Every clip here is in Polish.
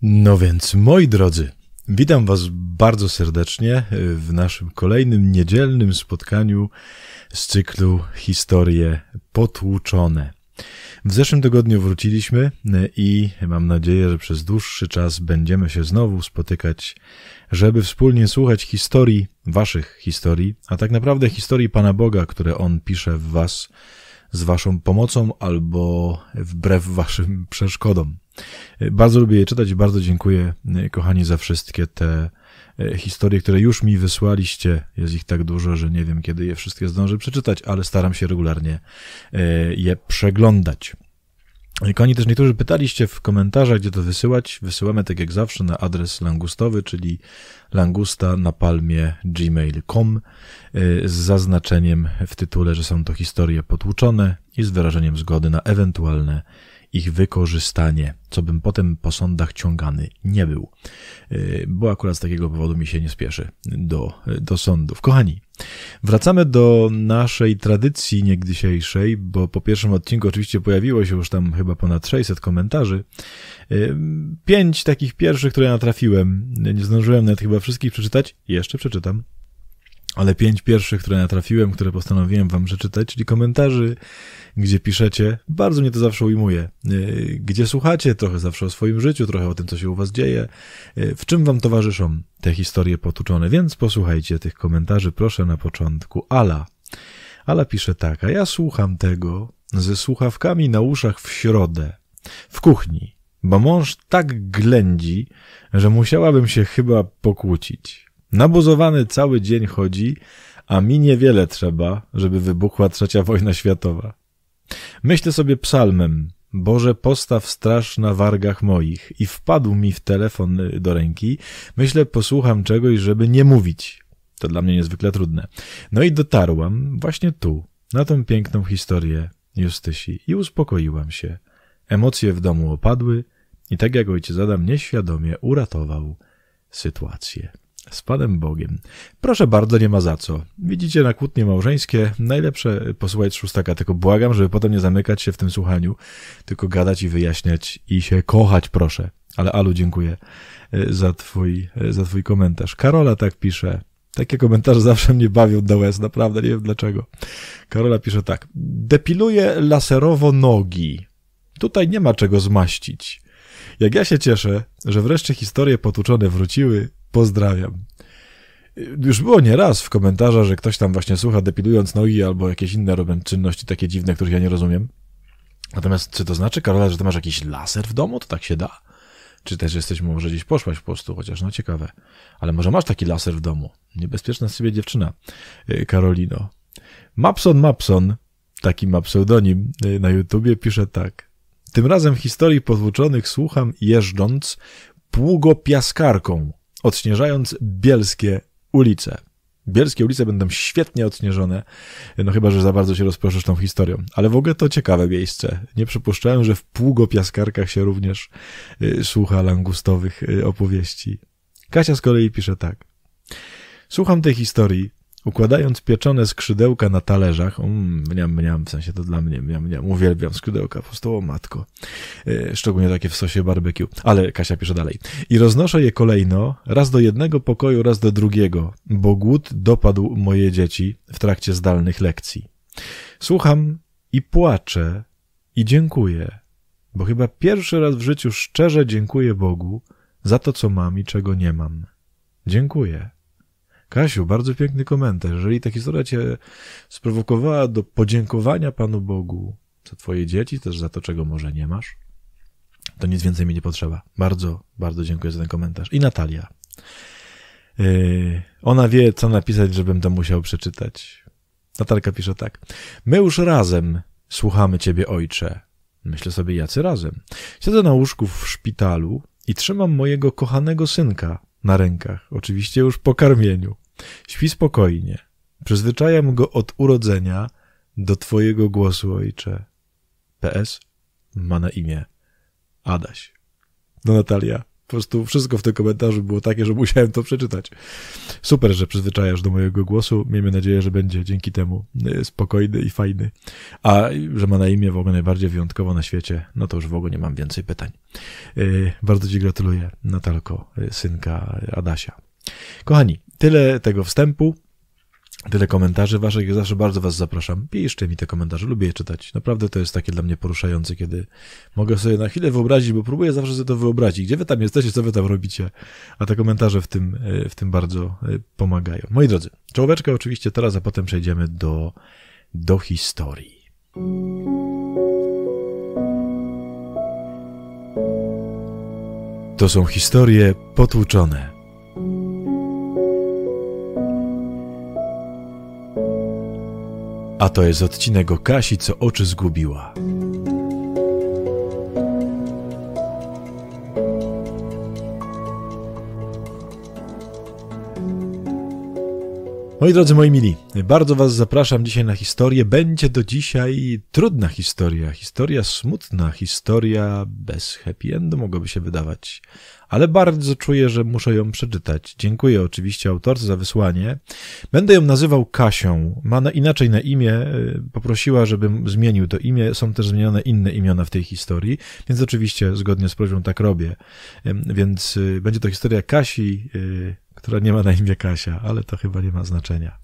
No więc, moi drodzy, witam was bardzo serdecznie w naszym kolejnym niedzielnym spotkaniu z cyklu Historie potłuczone. W zeszłym tygodniu wróciliśmy i mam nadzieję, że przez dłuższy czas będziemy się znowu spotykać, żeby wspólnie słuchać historii, waszych historii, a tak naprawdę historii Pana Boga, które On pisze w was z waszą pomocą albo wbrew waszym przeszkodom. Bardzo lubię je czytać i bardzo dziękuję, kochani, za wszystkie te historie, które już mi wysłaliście. Jest ich tak dużo, że nie wiem, kiedy je wszystkie zdążę przeczytać, ale staram się regularnie je przeglądać. Kochani, też niektórzy pytaliście w komentarzach, gdzie to wysyłać. Wysyłamy tak jak zawsze na adres langustowy, czyli langusta@gmail.com z zaznaczeniem w tytule, że są to historie potłuczone i z wyrażeniem zgody na ewentualne ich wykorzystanie, co bym potem po sądach ciągany nie był, bo akurat z takiego powodu mi się nie spieszy do sądów. Kochani, wracamy do naszej tradycji niegdysiejszej, bo po pierwszym odcinku oczywiście pojawiło się już tam chyba ponad 600 komentarzy. 5 takich pierwszych, które natrafiłem, nie zdążyłem nawet chyba wszystkich przeczytać, jeszcze przeczytam, ale 5 pierwszych, które natrafiłem, które postanowiłem wam przeczytać, czyli komentarzy, gdzie piszecie, bardzo mnie to zawsze ujmuje, gdzie słuchacie trochę zawsze o swoim życiu, trochę o tym, co się u was dzieje, w czym wam towarzyszą te historie potłuczone, więc posłuchajcie tych komentarzy, proszę na początku. Ala pisze tak: a ja słucham tego ze słuchawkami na uszach w środę, w kuchni, bo mąż tak ględzi, że musiałabym się chyba pokłócić. Nabuzowany cały dzień chodzi, a mi niewiele trzeba, żeby wybuchła III wojna światowa. Myślę sobie psalmem: Boże, postaw straż na wargach moich, i wpadł mi w telefon do ręki. Myślę, posłucham czegoś, żeby nie mówić. To dla mnie niezwykle trudne. No i dotarłam właśnie tu, na tę piękną historię Justysi i uspokoiłam się. Emocje w domu opadły i tak jak ojciec Adam nieświadomie uratował sytuację. Z Panem Bogiem. Proszę bardzo, nie ma za co. Widzicie, na kłótnie małżeńskie najlepsze posłuchać szóstaka, tylko błagam, żeby potem nie zamykać się w tym słuchaniu, tylko gadać i wyjaśniać i się kochać, proszę. Ale Alu, dziękuję za twój komentarz. Karola tak pisze. Takie komentarze zawsze mnie bawią do łez, naprawdę, nie wiem dlaczego. Karola pisze tak: depiluję laserowo nogi. Tutaj nie ma czego zmaścić. Jak ja się cieszę, że wreszcie historie potłuczone wróciły. Pozdrawiam. Już było nieraz w komentarzach, że ktoś tam właśnie słucha depilując nogi albo jakieś inne robią czynności takie dziwne, których ja nie rozumiem. Natomiast czy to znaczy, Karola, że ty masz jakiś laser w domu? To tak się da? Czy też jesteś, może gdzieś poszłaś po prostu, chociaż no ciekawe. Ale może masz taki laser w domu? Niebezpieczna z siebie dziewczyna, Karolino. Mapson, taki ma pseudonim na YouTubie, pisze tak: tym razem historii potłuczonych słucham jeżdżąc pługopiaskarką, odśnieżając bielskie ulice. Bielskie ulice będą świetnie odśnieżone, no chyba że za bardzo się rozproszysz tą historią. Ale w ogóle to ciekawe miejsce. Nie przypuszczałem, że w pługopiaskarkach się również słucha langustowych opowieści. Kasia z kolei pisze tak: słucham tej historii, układając pieczone skrzydełka na talerzach. Mniam, w sensie to dla mnie, uwielbiam skrzydełka, po prostu, o matko. Szczególnie takie w sosie barbecue. Ale Kasia pisze dalej. I roznoszę je kolejno, raz do jednego pokoju, raz do drugiego, bo głód dopadł moje dzieci w trakcie zdalnych lekcji. Słucham i płaczę i dziękuję, bo chyba pierwszy raz w życiu szczerze dziękuję Bogu za to, co mam i czego nie mam. Dziękuję. Kasiu, bardzo piękny komentarz. Jeżeli ta historia cię sprowokowała do podziękowania Panu Bogu za twoje dzieci, też za to, czego może nie masz, to nic więcej mi nie potrzeba. Bardzo, bardzo dziękuję za ten komentarz. I Natalia. Ona wie, co napisać, żebym to musiał przeczytać. Natalka pisze tak: my już razem słuchamy Ciebie, Ojcze. Myślę sobie, jacy razem. Siedzę na łóżku w szpitalu i trzymam mojego kochanego synka na rękach, oczywiście już po karmieniu. Śpi spokojnie. Przyzwyczajam go od urodzenia do Twojego głosu, Ojcze. PS ma na imię Adaś. No Natalia, prostu wszystko w tym komentarzu było takie, że musiałem to przeczytać. Super, że przyzwyczajasz do mojego głosu. Miejmy nadzieję, że będzie dzięki temu spokojny i fajny. A że ma na imię w ogóle najbardziej wyjątkowo na świecie, no to już w ogóle nie mam więcej pytań. Bardzo ci gratuluję, Natalko, synka Adasia. Kochani, tyle tego wstępu. Tyle komentarzy waszych, ja zawsze bardzo was zapraszam. Piszcie mi te komentarze, lubię je czytać. Naprawdę to jest takie dla mnie poruszające, kiedy mogę sobie na chwilę wyobrazić, bo próbuję zawsze sobie to wyobrazić. Gdzie wy tam jesteście, co wy tam robicie? A te komentarze w tym bardzo pomagają. Moi drodzy, czołóweczkę oczywiście teraz, a potem przejdziemy do historii. To są historie potłuczone. A to jest odcinek o Kasi, co oczy zgubiła. Moi drodzy, moi mili, bardzo was zapraszam dzisiaj na historię. Będzie to dzisiaj trudna historia smutna, historia bez happy endu, mogłoby się wydawać. Ale bardzo czuję, że muszę ją przeczytać. Dziękuję oczywiście autorce za wysłanie. Będę ją nazywał Kasią. Ma inaczej na imię. Poprosiła, żebym zmienił to imię. Są też zmienione inne imiona w tej historii, więc oczywiście zgodnie z prośbą tak robię. Więc będzie to historia Kasi, która nie ma na imię Kasia, ale to chyba nie ma znaczenia.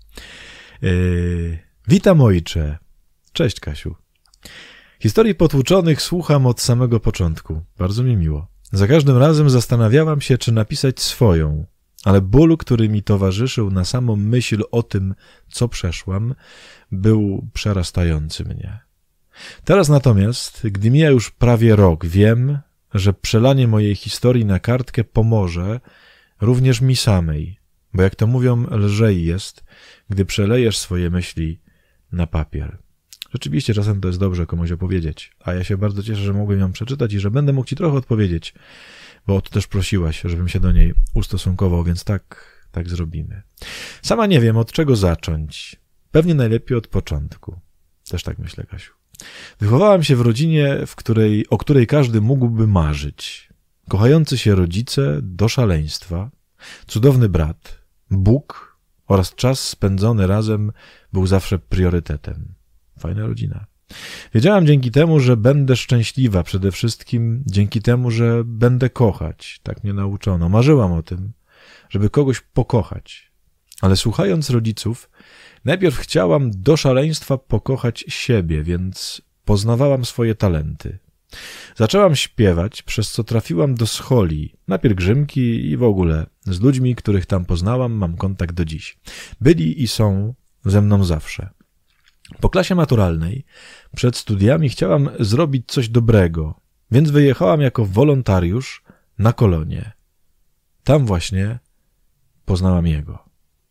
Witam, ojcze. Cześć, Kasiu. Historii potłuczonych słucham od samego początku. Bardzo mi miło. Za każdym razem zastanawiałam się, czy napisać swoją, ale ból, który mi towarzyszył na samą myśl o tym, co przeszłam, był przerastający mnie. Teraz natomiast, gdy mija już prawie rok, wiem, że przelanie mojej historii na kartkę pomoże również mi samej, bo jak to mówią, lżej jest, gdy przelejesz swoje myśli na papier. Rzeczywiście czasem to jest dobrze komuś opowiedzieć, a ja się bardzo cieszę, że mogłem ją przeczytać i że będę mógł ci trochę odpowiedzieć, bo o to też prosiłaś, żebym się do niej ustosunkował, więc tak zrobimy. Sama nie wiem, od czego zacząć. Pewnie najlepiej od początku. Też tak myślę, Kasiu. Wychowałam się w rodzinie, o której każdy mógłby marzyć. Kochający się rodzice do szaleństwa, cudowny brat, Bóg oraz czas spędzony razem był zawsze priorytetem. Fajna rodzina. Wiedziałam dzięki temu, że będę szczęśliwa, przede wszystkim dzięki temu, że będę kochać. Tak mnie nauczono. Marzyłam o tym, żeby kogoś pokochać. Ale słuchając rodziców, najpierw chciałam do szaleństwa pokochać siebie, więc poznawałam swoje talenty. Zaczęłam śpiewać, przez co trafiłam do scholi, na pielgrzymki i w ogóle z ludźmi, których tam poznałam, mam kontakt do dziś. Byli i są ze mną zawsze. Po klasie maturalnej, przed studiami chciałam zrobić coś dobrego, więc wyjechałam jako wolontariusz na kolonie. Tam właśnie poznałam jego.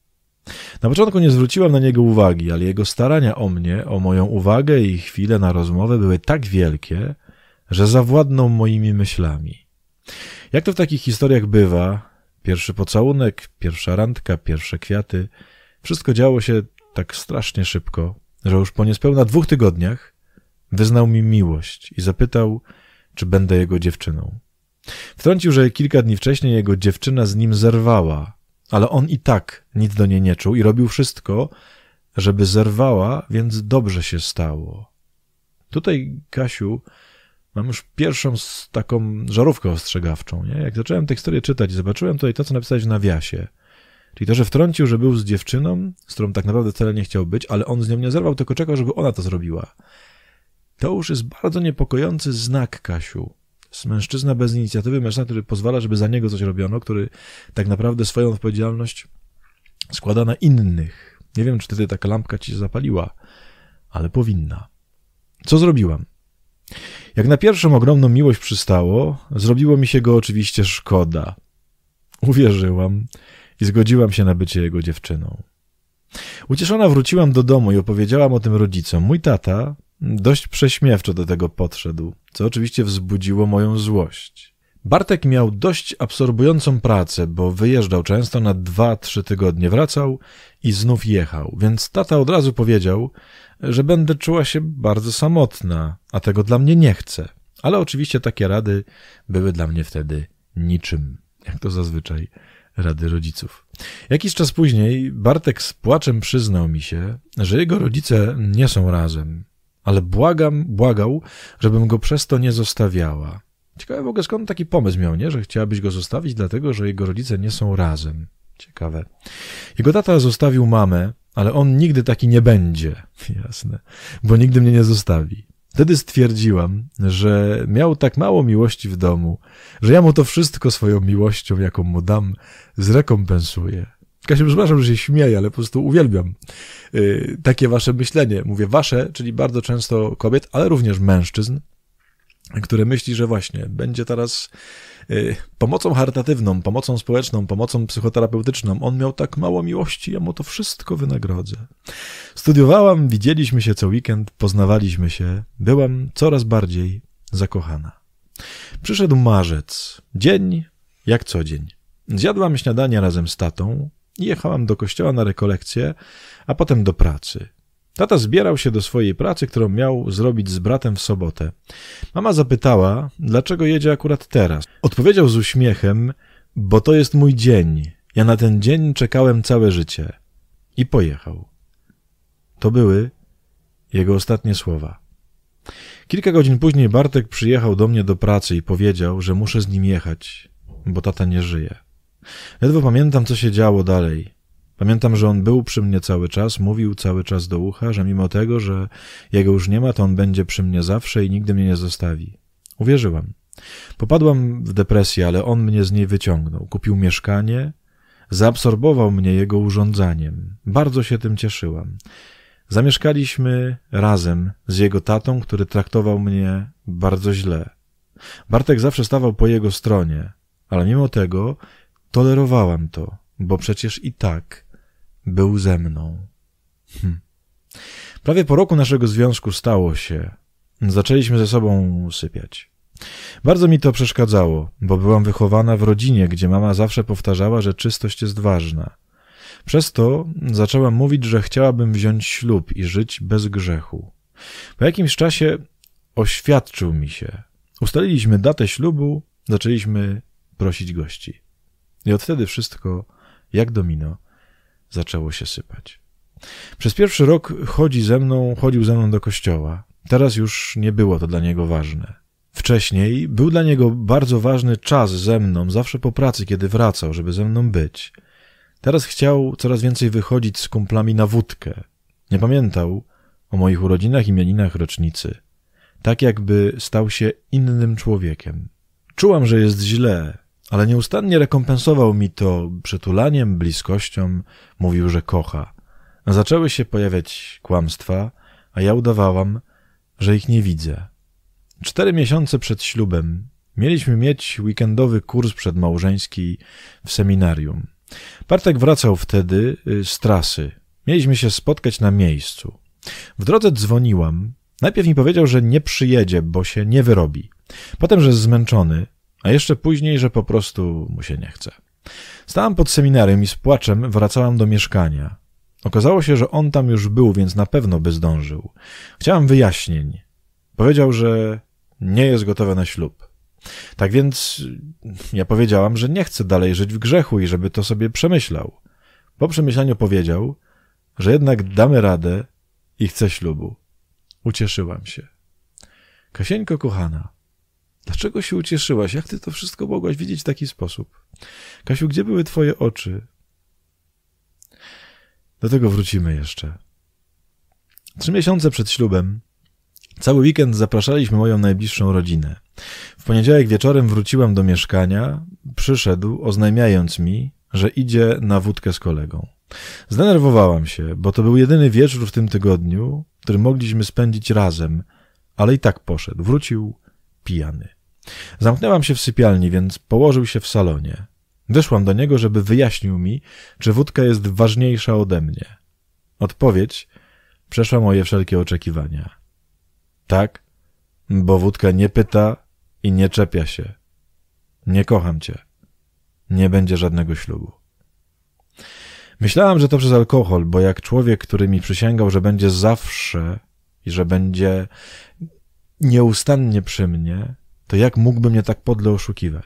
Na początku nie zwróciłam na niego uwagi, ale jego starania o mnie, o moją uwagę i chwile na rozmowę były tak wielkie, że zawładnął moimi myślami. Jak to w takich historiach bywa, pierwszy pocałunek, pierwsza randka, pierwsze kwiaty, wszystko działo się tak strasznie szybko, że już po niespełna 2 tygodniach wyznał mi miłość i zapytał, czy będę jego dziewczyną. Wtrącił, że kilka dni wcześniej jego dziewczyna z nim zerwała, ale on i tak nic do niej nie czuł i robił wszystko, żeby zerwała, więc dobrze się stało. Tutaj, Kasiu, mam już pierwszą taką żarówkę ostrzegawczą. Nie? Jak zacząłem tę historię czytać, zobaczyłem tutaj to, co napisałeś w nawiasie. Czyli to, że wtrącił, że był z dziewczyną, z którą tak naprawdę wcale nie chciał być, ale on z nią nie zerwał, tylko czekał, żeby ona to zrobiła. To już jest bardzo niepokojący znak, Kasiu. To jest mężczyzna bez inicjatywy, mężczyzna, który pozwala, żeby za niego coś robiono, który tak naprawdę swoją odpowiedzialność składa na innych. Nie wiem, czy wtedy taka lampka ci się zapaliła, ale powinna. Co zrobiłam? Jak na pierwszą ogromną miłość przystało, zrobiło mi się go oczywiście szkoda. Uwierzyłam i zgodziłam się na bycie jego dziewczyną. Ucieszona wróciłam do domu i opowiedziałam o tym rodzicom. Mój tata dość prześmiewczo do tego podszedł, co oczywiście wzbudziło moją złość. Bartek miał dość absorbującą pracę, bo wyjeżdżał często na 2-3 tygodnie, wracał i znów jechał, więc tata od razu powiedział, że będę czuła się bardzo samotna, a tego dla mnie nie chce. Ale oczywiście takie rady były dla mnie wtedy niczym, jak to zazwyczaj rady rodziców. Jakiś czas później Bartek z płaczem przyznał mi się, że jego rodzice nie są razem, ale błagał, żebym go przez to nie zostawiała. Ciekawe w ogóle skąd taki pomysł miał, nie? Że chciałabyś go zostawić dlatego, że jego rodzice nie są razem. Ciekawe. Jego tata zostawił mamę, ale on nigdy taki nie będzie. Jasne. Bo nigdy mnie nie zostawi. Wtedy stwierdziłam, że miał tak mało miłości w domu, że ja mu to wszystko swoją miłością, jaką mu dam, zrekompensuję. Kasiu, przepraszam, że się śmieję, ale po prostu uwielbiam takie wasze myślenie. Mówię wasze, czyli bardzo często kobiet, ale również mężczyzn, które myśli, że właśnie będzie teraz pomocą charytatywną, pomocą społeczną, pomocą psychoterapeutyczną. On miał tak mało miłości, ja mu to wszystko wynagrodzę. Studiowałam, widzieliśmy się co weekend, poznawaliśmy się, byłam coraz bardziej zakochana. Przyszedł marzec, dzień jak co dzień. Zjadłam śniadanie razem z tatą i jechałam do kościoła na rekolekcję, a potem do pracy. Tata zbierał się do swojej pracy, którą miał zrobić z bratem w sobotę. Mama zapytała, dlaczego jedzie akurat teraz. Odpowiedział z uśmiechem, bo to jest mój dzień. Ja na ten dzień czekałem całe życie. I pojechał. To były jego ostatnie słowa. Kilka godzin później Bartek przyjechał do mnie do pracy i powiedział, że muszę z nim jechać, bo tata nie żyje. Ledwo pamiętam, co się działo dalej. Pamiętam, że on był przy mnie cały czas, mówił cały czas do ucha, że mimo tego, że jego już nie ma, to on będzie przy mnie zawsze i nigdy mnie nie zostawi. Uwierzyłam. Popadłam w depresję, ale on mnie z niej wyciągnął. Kupił mieszkanie, zaabsorbował mnie jego urządzaniem. Bardzo się tym cieszyłam. Zamieszkaliśmy razem z jego tatą, który traktował mnie bardzo źle. Bartek zawsze stawał po jego stronie, ale mimo tego tolerowałam to, bo przecież i tak był ze mną. Prawie po roku naszego związku stało się. Zaczęliśmy ze sobą sypiać. Bardzo mi to przeszkadzało, bo byłam wychowana w rodzinie, gdzie mama zawsze powtarzała, że czystość jest ważna. Przez to zaczęłam mówić, że chciałabym wziąć ślub i żyć bez grzechu. Po jakimś czasie oświadczył mi się. Ustaliliśmy datę ślubu, zaczęliśmy prosić gości. I od wtedy wszystko, jak domino, zaczęło się sypać. Przez pierwszy rok chodził ze mną do kościoła. Teraz już nie było to dla niego ważne. Wcześniej był dla niego bardzo ważny czas ze mną, zawsze po pracy, kiedy wracał, żeby ze mną być. Teraz chciał coraz więcej wychodzić z kumplami na wódkę. Nie pamiętał o moich urodzinach, imieninach, rocznicy. Tak jakby stał się innym człowiekiem. Czułam, że jest źle, ale nieustannie rekompensował mi to przytulaniem, bliskością, mówił, że kocha. Zaczęły się pojawiać kłamstwa, a ja udawałam, że ich nie widzę. 4 miesiące przed ślubem mieliśmy mieć weekendowy kurs przedmałżeński w seminarium. Bartek wracał wtedy z trasy. Mieliśmy się spotkać na miejscu. W drodze dzwoniłam. Najpierw mi powiedział, że nie przyjedzie, bo się nie wyrobi. Potem, że jest zmęczony, a jeszcze później, że po prostu mu się nie chce. Stałam pod seminarium i z płaczem wracałam do mieszkania. Okazało się, że on tam już był, więc na pewno by zdążył. Chciałam wyjaśnień. Powiedział, że nie jest gotowy na ślub. Tak więc ja powiedziałam, że nie chcę dalej żyć w grzechu i żeby to sobie przemyślał. Po przemyśleniu powiedział, że jednak damy radę i chce ślubu. Ucieszyłam się. Kasieńko kochana, dlaczego się ucieszyłaś? Jak ty to wszystko mogłaś widzieć w taki sposób? Kasiu, gdzie były twoje oczy? Do tego wrócimy jeszcze. 3 miesiące przed ślubem cały weekend zapraszaliśmy moją najbliższą rodzinę. W poniedziałek wieczorem wróciłam do mieszkania. Przyszedł, oznajmiając mi, że idzie na wódkę z kolegą. Zdenerwowałam się, bo to był jedyny wieczór w tym tygodniu, który mogliśmy spędzić razem, ale i tak poszedł. Wrócił pijany. Zamknęłam się w sypialni, więc położył się w salonie. Weszłam do niego, żeby wyjaśnił mi, czy wódka jest ważniejsza ode mnie. Odpowiedź przeszła moje wszelkie oczekiwania. Tak, bo wódka nie pyta i nie czepia się. Nie kocham cię. Nie będzie żadnego ślubu. Myślałam, że to przez alkohol, bo jak człowiek, który mi przysięgał, że będzie zawsze i że będzie nieustannie przy mnie, to jak mógłby mnie tak podle oszukiwać?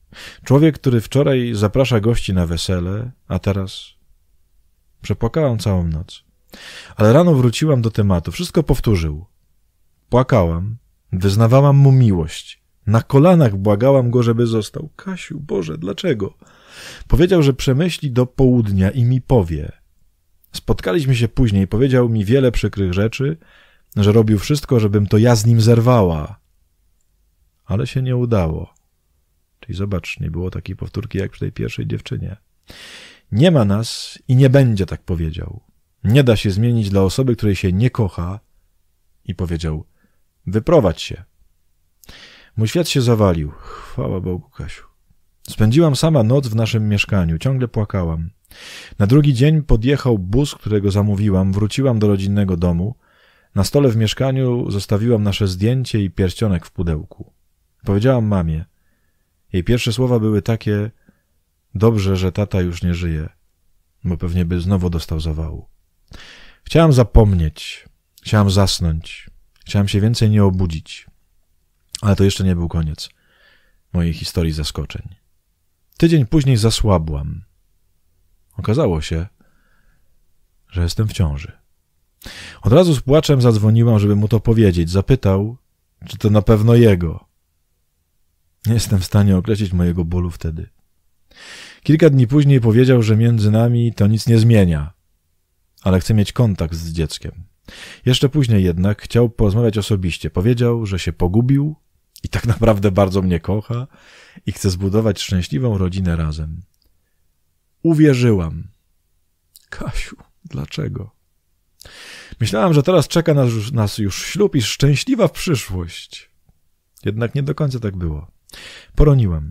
Człowiek, który wczoraj zaprasza gości na wesele, a teraz... Przepłakałam całą noc. Ale rano wróciłam do tematu. Wszystko powtórzył. Płakałam, wyznawałam mu miłość. Na kolanach błagałam go, żeby został. Kasiu, Boże, dlaczego? Powiedział, że przemyśli do południa i mi powie. Spotkaliśmy się później. Powiedział mi wiele przykrych rzeczy, że robił wszystko, żebym to ja z nim zerwała. Ale się nie udało. Czyli zobacz, nie było takiej powtórki jak przy tej pierwszej dziewczynie. Nie ma nas i nie będzie, tak powiedział. Nie da się zmienić dla osoby, której się nie kocha. I powiedział, wyprowadź się. Mój świat się zawalił. Chwała Bogu, Kasiu. Spędziłam sama noc w naszym mieszkaniu. Ciągle płakałam. Na drugi dzień podjechał bus, którego zamówiłam. Wróciłam do rodzinnego domu. Na stole w mieszkaniu zostawiłam nasze zdjęcie i pierścionek w pudełku. Powiedziałam mamie. Jej pierwsze słowa były takie: dobrze, że tata już nie żyje, bo pewnie by znowu dostał zawału. Chciałam zapomnieć. Chciałam zasnąć. Chciałam się więcej nie obudzić. Ale to jeszcze nie był koniec mojej historii zaskoczeń. Tydzień później zasłabłam. Okazało się, że jestem w ciąży. Od razu z płaczem zadzwoniłam, żeby mu to powiedzieć. Zapytał, czy to na pewno jego. Nie jestem w stanie określić mojego bólu wtedy. Kilka dni później powiedział, że między nami to nic nie zmienia, ale chce mieć kontakt z dzieckiem. Jeszcze później jednak chciał porozmawiać osobiście. Powiedział, że się pogubił i tak naprawdę bardzo mnie kocha i chce zbudować szczęśliwą rodzinę razem. Uwierzyłam. Kasiu, dlaczego? Myślałam, że teraz czeka nas już ślub i szczęśliwa przyszłość. Jednak nie do końca tak było. Poroniłam.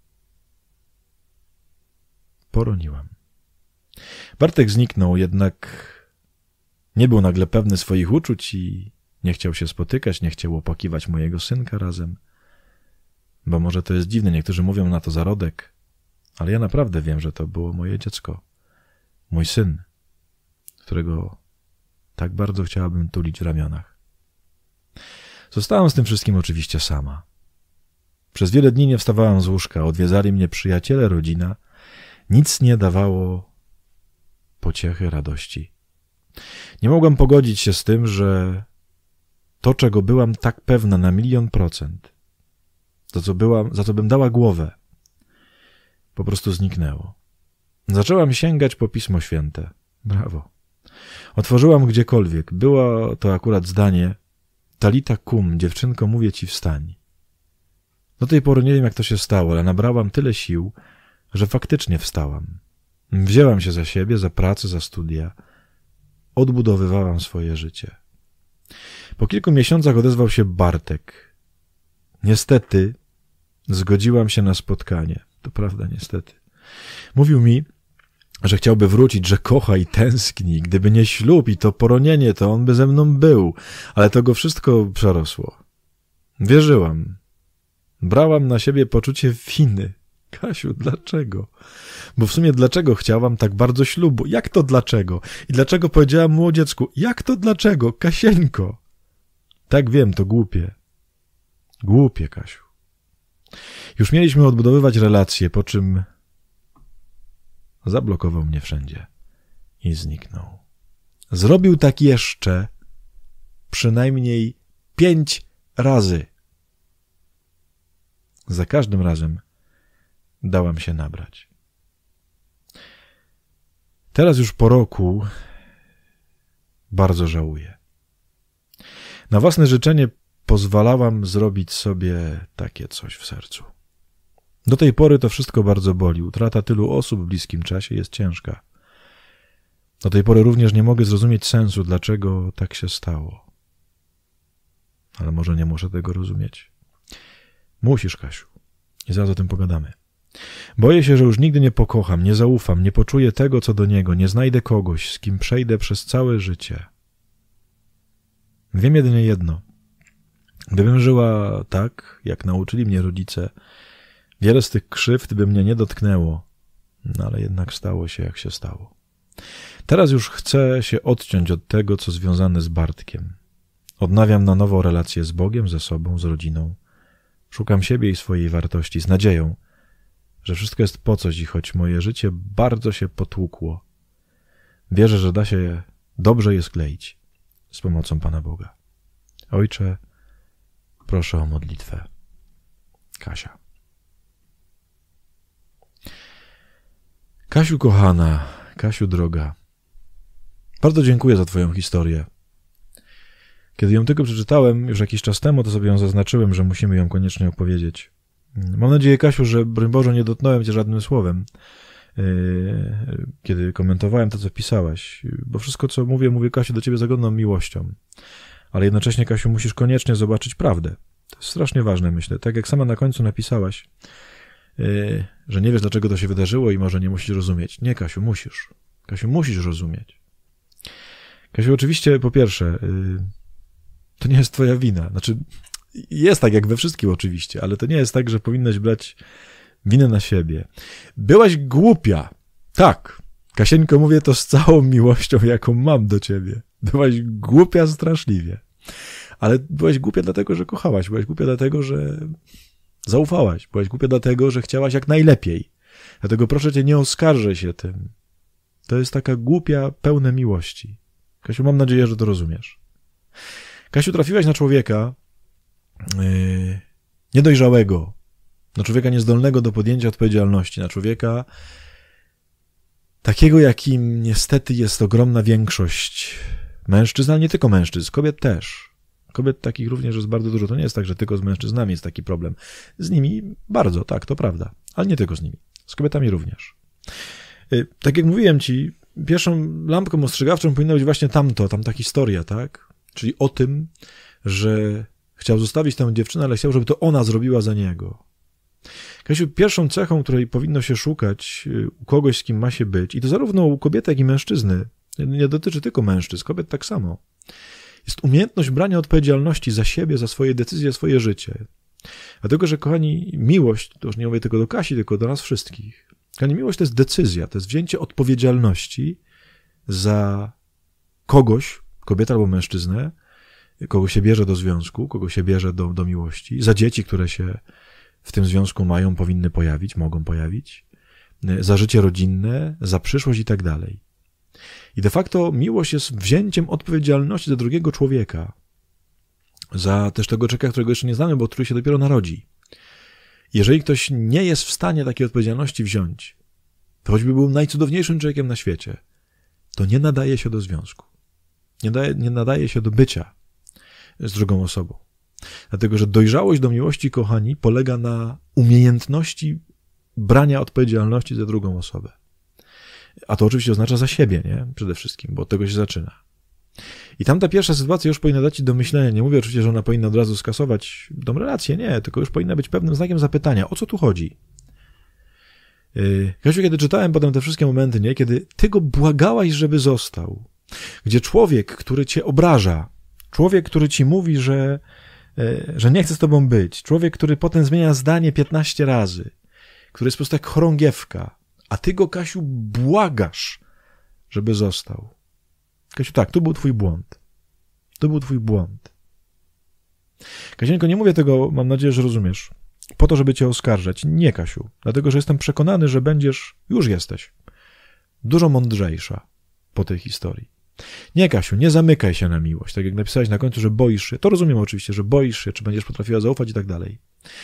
Bartek zniknął, jednak nie był nagle pewny swoich uczuć i nie chciał się spotykać, nie chciał opłakiwać mojego synka razem. Bo może to jest dziwne, niektórzy mówią na to zarodek, ale ja naprawdę wiem, że to było moje dziecko. Mój syn, którego tak bardzo chciałabym tulić w ramionach. Zostałam z tym wszystkim oczywiście sama. Przez wiele dni nie wstawałam z łóżka, odwiedzali mnie przyjaciele, rodzina. Nic nie dawało pociechy, radości. Nie mogłam pogodzić się z tym, że to, czego byłam tak pewna na 1,000,000%, za co bym dała głowę, po prostu zniknęło. Zaczęłam sięgać po Pismo Święte. Brawo. Otworzyłam gdziekolwiek. Było to akurat zdanie: Talita kum, dziewczynko, mówię ci, wstań. Do tej pory nie wiem, jak to się stało, ale nabrałam tyle sił, że faktycznie wstałam. Wzięłam się za siebie, za pracę, za studia. Odbudowywałam swoje życie. Po kilku miesiącach odezwał się Bartek. Niestety zgodziłam się na spotkanie. To prawda, niestety. Mówił mi, że chciałby wrócić, że kocha i tęskni. Gdyby nie ślub i to poronienie, to on by ze mną był. Ale to go wszystko przerosło. Wierzyłam. Brałam na siebie poczucie winy. Kasiu, dlaczego? Bo w sumie dlaczego chciałam tak bardzo ślubu? Jak to dlaczego? I dlaczego powiedziałam mu o dziecku? Jak to dlaczego? Kasieńko! Tak wiem, to głupie. Głupie, Kasiu. Już mieliśmy odbudowywać relacje, po czym zablokował mnie wszędzie i zniknął. Zrobił tak jeszcze przynajmniej 5 razy. Za każdym razem dałam się nabrać. Teraz już po roku bardzo żałuję. Na własne życzenie pozwalałam zrobić sobie takie coś w sercu. Do tej pory to wszystko bardzo boli. Utrata tylu osób w bliskim czasie jest ciężka. Do tej pory również nie mogę zrozumieć sensu, dlaczego tak się stało. Ale może nie muszę tego rozumieć. Musisz, Kasiu. I zaraz o tym pogadamy. Boję się, że już nigdy nie pokocham, nie zaufam, nie poczuję tego, co do niego, nie znajdę kogoś, z kim przejdę przez całe życie. Wiem jedynie jedno. Gdybym żyła tak, jak nauczyli mnie rodzice, wiele z tych krzywd by mnie nie dotknęło, no ale jednak stało się, jak się stało. Teraz już chcę się odciąć od tego, co związane z Bartkiem. Odnawiam na nowo relacje z Bogiem, ze sobą, z rodziną. Szukam siebie i swojej wartości z nadzieją, że wszystko jest po coś i choć moje życie bardzo się potłukło, wierzę, że da się dobrze je skleić z pomocą Pana Boga. Ojcze, proszę o modlitwę. Kasia. Kasiu kochana, Kasiu droga, bardzo dziękuję za Twoją historię. Kiedy ją tylko przeczytałem już jakiś czas temu, to sobie ją zaznaczyłem, że musimy ją koniecznie opowiedzieć. Mam nadzieję, Kasiu, że broń Boże nie dotknąłem Cię żadnym słowem, kiedy komentowałem to, co pisałaś, bo wszystko, co mówię, Kasiu, do Ciebie z ogromną miłością. Ale jednocześnie, Kasiu, musisz koniecznie zobaczyć prawdę. To jest strasznie ważne, myślę. Tak jak sama na końcu napisałaś, że nie wiesz, dlaczego to się wydarzyło i może nie musisz rozumieć. Nie, Kasiu, musisz. Kasiu, musisz rozumieć. Kasiu, oczywiście, po pierwsze, to nie jest Twoja wina. Znaczy, jest tak jak we wszystkim oczywiście, ale to nie jest tak, że powinnaś brać winę na siebie. Byłaś głupia. Tak. Kasieńko, mówię to z całą miłością, jaką mam do Ciebie. Byłaś głupia straszliwie. Ale byłaś głupia dlatego, że kochałaś. Byłaś głupia dlatego, że zaufałaś. Byłaś głupia dlatego, że chciałaś jak najlepiej. Dlatego proszę Cię, nie oskarżaj się tym. To jest taka głupia, pełna miłości. Kasiu, mam nadzieję, że to rozumiesz. Kasiu, trafiłaś na człowieka niedojrzałego, na człowieka niezdolnego do podjęcia odpowiedzialności, na człowieka takiego, jakim niestety jest ogromna większość mężczyzn, ale nie tylko mężczyzn, kobiet też. Kobiet takich również jest bardzo dużo. To nie jest tak, że tylko z mężczyznami jest taki problem. Z nimi bardzo, tak, to prawda, ale nie tylko z nimi. Z kobietami również. Tak jak mówiłem Ci, pierwszą lampką ostrzegawczą powinna być właśnie tamta historia, tak? Czyli o tym, że chciał zostawić tę dziewczynę, ale chciał, żeby to ona zrobiła za niego. Kasiu, pierwszą cechą, której powinno się szukać u kogoś, z kim ma się być, i to zarówno u kobiety, jak i mężczyzny, nie dotyczy tylko mężczyzn, kobiet tak samo, jest umiejętność brania odpowiedzialności za siebie, za swoje decyzje, swoje życie. Dlatego, że, kochani, miłość, to już nie mówię tylko do Kasi, tylko do nas wszystkich. Kochani, miłość to jest decyzja, to jest wzięcie odpowiedzialności za kogoś, kobietę albo mężczyznę, kogo się bierze do związku, kogo się bierze do miłości, za dzieci, które się w tym związku mają, powinny pojawić, mogą pojawić, za życie rodzinne, za przyszłość i tak dalej. I de facto miłość jest wzięciem odpowiedzialności za drugiego człowieka, za też tego człowieka, którego jeszcze nie znamy, bo który się dopiero narodzi. Jeżeli ktoś nie jest w stanie takiej odpowiedzialności wziąć, to choćby był najcudowniejszym człowiekiem na świecie, to nie nadaje się do związku. Nie nadaje się do bycia z drugą osobą. Dlatego, że dojrzałość do miłości, kochani, polega na umiejętności brania odpowiedzialności za drugą osobę. A to oczywiście oznacza za siebie, nie? Przede wszystkim, bo od tego się zaczyna. I tamta pierwsza sytuacja już powinna dać Ci do myślenia. Nie mówię oczywiście, że ona powinna od razu skasować tą relację, nie, tylko już powinna być pewnym znakiem zapytania, o co tu chodzi? Kasiu, kiedy czytałem potem te wszystkie momenty, nie, kiedy Ty go błagałaś, żeby został, gdzie człowiek, który Cię obraża, człowiek, który Ci mówi, że nie chce z Tobą być, człowiek, który potem zmienia zdanie 15 razy, który jest po prostu jak chorągiewka, a Ty go, Kasiu, błagasz, żeby został. Kasiu, tak, to był Twój błąd. To był Twój błąd. Kasieńko, nie mówię tego, mam nadzieję, że rozumiesz, po to, żeby Cię oskarżać. Nie, Kasiu, dlatego, że jestem przekonany, że już jesteś dużo mądrzejsza po tej historii. Nie, Kasiu, nie zamykaj się na miłość, tak jak napisałeś na końcu, że boisz się. To rozumiem oczywiście, że boisz się, czy będziesz potrafiła zaufać i tak dalej.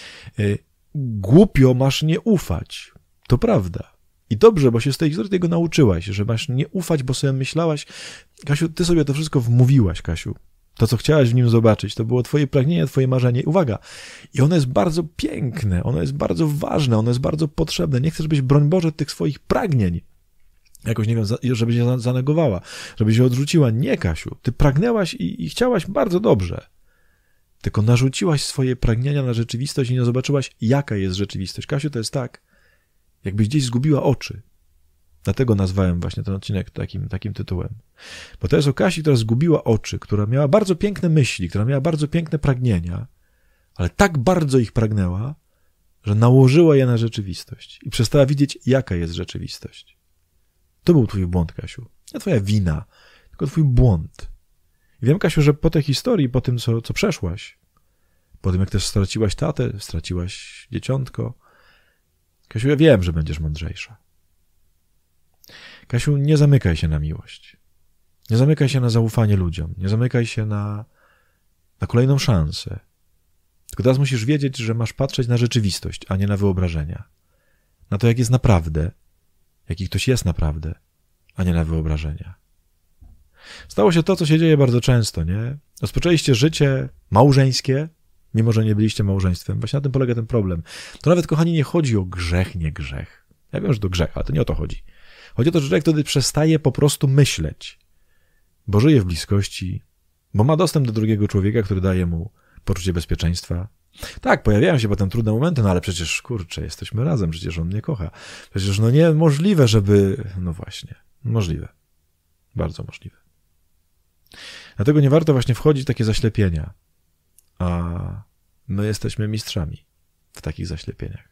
Głupio masz nie ufać. To prawda. I dobrze, bo się z tej historii tego nauczyłaś, że masz nie ufać, bo sobie myślałaś, Kasiu, Ty sobie to wszystko wmówiłaś, Kasiu. To, co chciałaś w nim zobaczyć, to było Twoje pragnienie, Twoje marzenie. Uwaga, i ono jest bardzo piękne, ono jest bardzo ważne, ono jest bardzo potrzebne. Nie chcę, żebyś, broń Boże, tych swoich pragnień jakoś, nie wiem, żebyś je zanegowała, żebyś je odrzuciła. Nie, Kasiu, Ty pragnęłaś i chciałaś bardzo dobrze. Tylko narzuciłaś swoje pragnienia na rzeczywistość i nie zobaczyłaś, jaka jest rzeczywistość. Kasiu, to jest tak, jakbyś gdzieś zgubiła oczy. Dlatego nazwałem właśnie ten odcinek takim tytułem. Bo to jest o Kasi, która zgubiła oczy, która miała bardzo piękne myśli, która miała bardzo piękne pragnienia, ale tak bardzo ich pragnęła, że nałożyła je na rzeczywistość i przestała widzieć, jaka jest rzeczywistość. To był Twój błąd, Kasiu. Nie Twoja wina, tylko Twój błąd. I wiem, Kasiu, że po tej historii, po tym, co przeszłaś, po tym, jak też straciłaś tatę, straciłaś dzieciątko, Kasiu, ja wiem, że będziesz mądrzejsza. Kasiu, nie zamykaj się na miłość. Nie zamykaj się na zaufanie ludziom. Nie zamykaj się na kolejną szansę. Tylko teraz musisz wiedzieć, że masz patrzeć na rzeczywistość, a nie na wyobrażenia. Na to, jak jest naprawdę, jaki ktoś jest naprawdę, a nie na wyobrażenia. Stało się to, co się dzieje bardzo często, nie? Rozpoczęliście życie małżeńskie, mimo że nie byliście małżeństwem. Właśnie na tym polega ten problem. To nawet, kochani, nie chodzi o grzech, nie grzech. Ja wiem, że to grzech, ale to nie o to chodzi. Chodzi o to, że człowiek wtedy przestaje po prostu myśleć, bo żyje w bliskości, bo ma dostęp do drugiego człowieka, który daje mu poczucie bezpieczeństwa. Tak, pojawiają się potem trudne momenty, no ale przecież, kurczę, jesteśmy razem, przecież on mnie kocha. Przecież no niemożliwe, żeby... No właśnie, możliwe. Bardzo możliwe. Dlatego nie warto właśnie wchodzić w takie zaślepienia, a my jesteśmy mistrzami w takich zaślepieniach.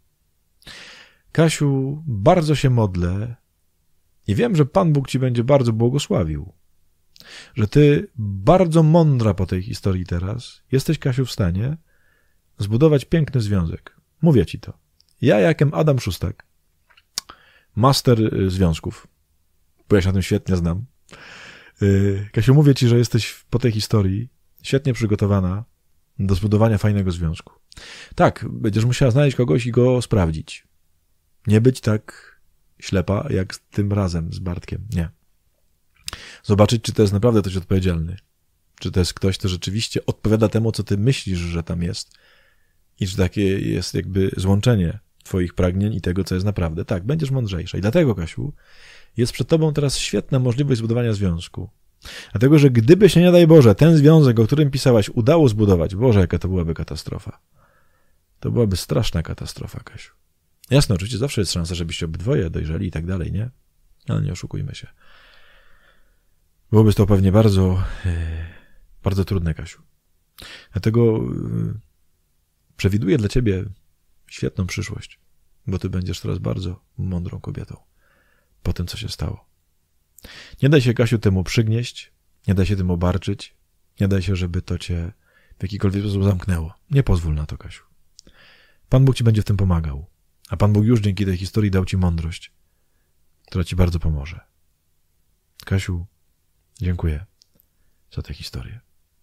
Kasiu, bardzo się modlę i wiem, że Pan Bóg ci będzie bardzo błogosławił, że ty bardzo mądra po tej historii teraz jesteś, Kasiu, w stanie zbudować piękny związek. Mówię ci to. Ja, jakem Adam Szustak, master związków, bo ja się na tym świetnie znam. Kasiu, mówię ci, że jesteś po tej historii świetnie przygotowana do zbudowania fajnego związku. Tak, będziesz musiała znaleźć kogoś i go sprawdzić. Nie być tak ślepa, jak tym razem z Bartkiem. Nie. Zobaczyć, czy to jest naprawdę ktoś odpowiedzialny. Czy to jest ktoś, kto rzeczywiście odpowiada temu, co ty myślisz, że tam jest. I czy takie jest jakby złączenie twoich pragnień i tego, co jest naprawdę. Tak, będziesz mądrzejsza. I dlatego, Kasiu, jest przed tobą teraz świetna możliwość zbudowania związku. Dlatego, że gdyby się, nie daj Boże, ten związek, o którym pisałaś, udało zbudować, Boże, jaka to byłaby katastrofa. To byłaby straszna katastrofa, Kasiu. Jasne, oczywiście zawsze jest szansa, żebyście obydwoje dojrzeli i tak dalej, nie? Ale nie oszukujmy się. Byłoby to pewnie bardzo, bardzo trudne, Kasiu. Dlatego przewiduję dla ciebie świetną przyszłość, bo ty będziesz teraz bardzo mądrą kobietą po tym, co się stało. Nie daj się, Kasiu, temu przygnieść, nie daj się tym obarczyć, nie daj się, żeby to cię w jakikolwiek sposób zamknęło. Nie pozwól na to, Kasiu. Pan Bóg ci będzie w tym pomagał, a Pan Bóg już dzięki tej historii dał ci mądrość, która ci bardzo pomoże. Kasiu, dziękuję za tę historię.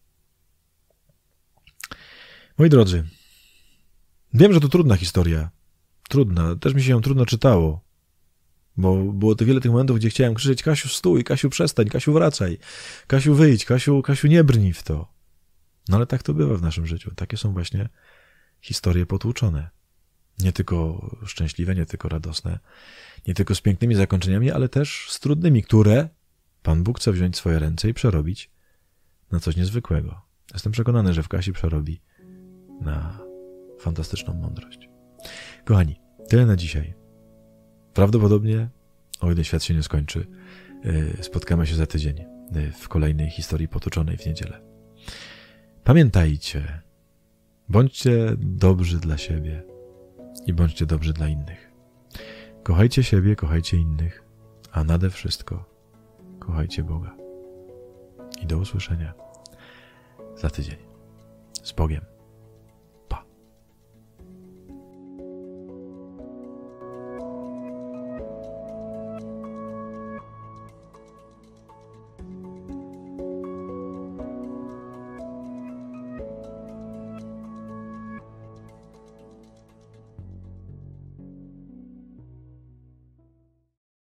Moi drodzy, wiem, że to trudna historia. Trudna. Też mi się ją trudno czytało. Bo było to wiele tych momentów, gdzie chciałem krzyczeć: Kasiu, stój, Kasiu, przestań, Kasiu, wracaj, Kasiu, wyjdź, Kasiu, nie brnij w to. No ale tak to bywa w naszym życiu. Takie są właśnie historie potłuczone. Nie tylko szczęśliwe, nie tylko radosne, nie tylko z pięknymi zakończeniami, ale też z trudnymi, które Pan Bóg chce wziąć w swoje ręce i przerobić na coś niezwykłego. Jestem przekonany, że w Kasi przerobi na fantastyczną mądrość. Kochani, tyle na dzisiaj. Prawdopodobnie, o ile świat się nie skończy, spotkamy się za tydzień w kolejnej historii potoczonej w niedzielę. Pamiętajcie, bądźcie dobrzy dla siebie i bądźcie dobrzy dla innych. Kochajcie siebie, kochajcie innych, a nade wszystko kochajcie Boga. I do usłyszenia za tydzień. Z Bogiem.